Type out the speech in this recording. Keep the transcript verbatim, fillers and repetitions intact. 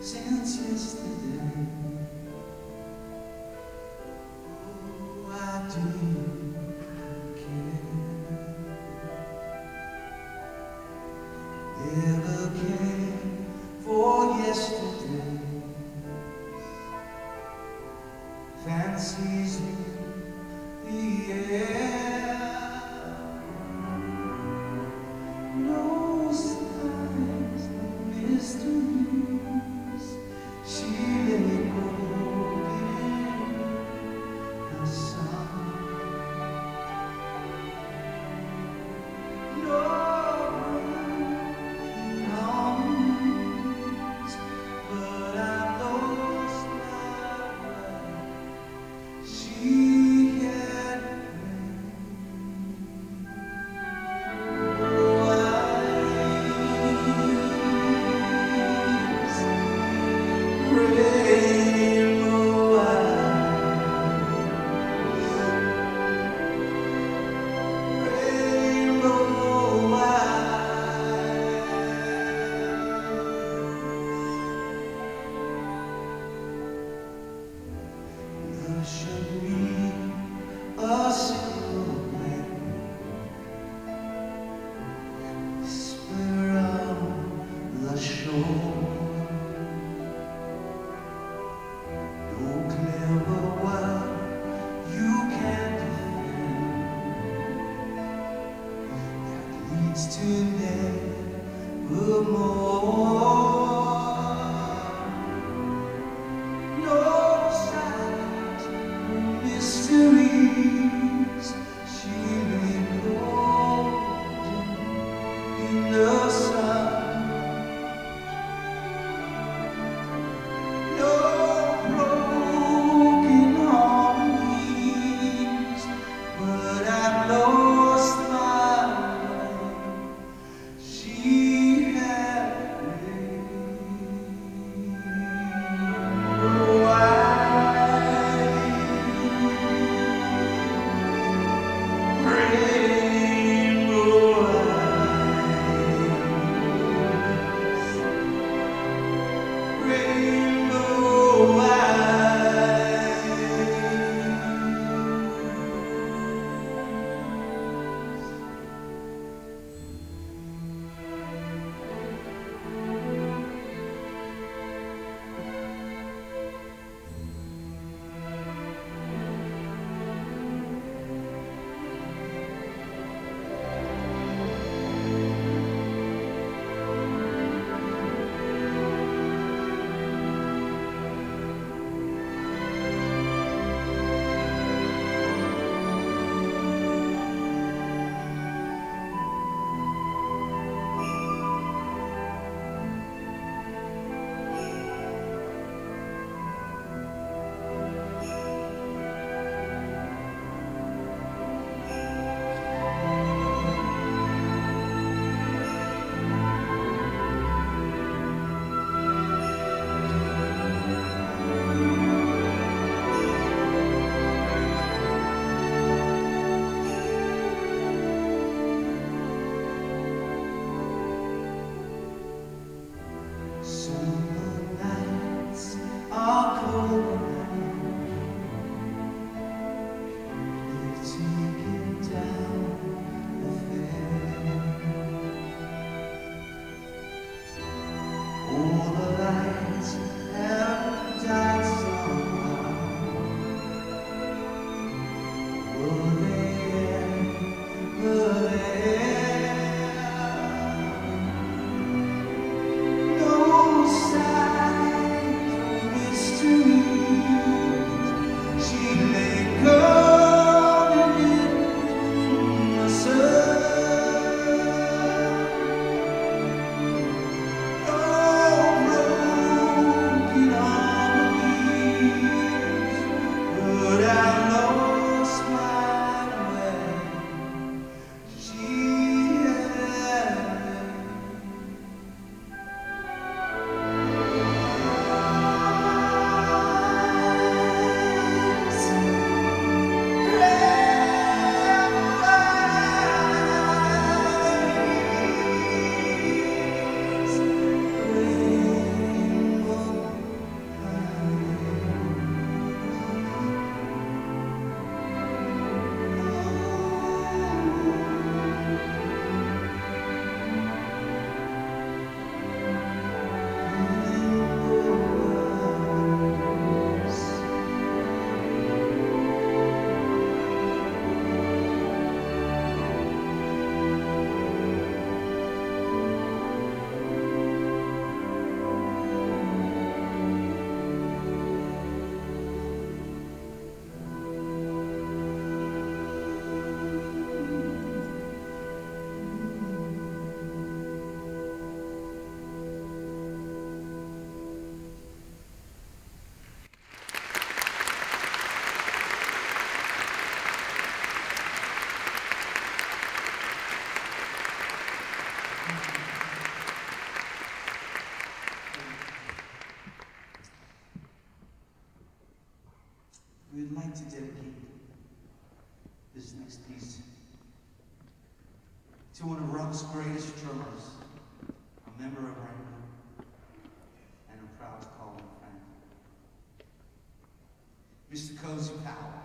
since yesterday. Oh, I didn't care, never cared for yesterday. Fancies in the air, no signs, no mysteries. She lay cold in the sun. No broken arms, but I lost my way. She had rainbow eyes, rainbow eyes. Love should be a simple plan, whisper on the shore. No clever word you can defend that leads to nevermore. No signs, no mysteries. She lay golden in the sun. No broken harmonies, but I've lost my way. She had to dedicate this next piece to one of rock's greatest drummers, a member of Rainbow, and I'm proud to call him friend, Mister Cozy Powell.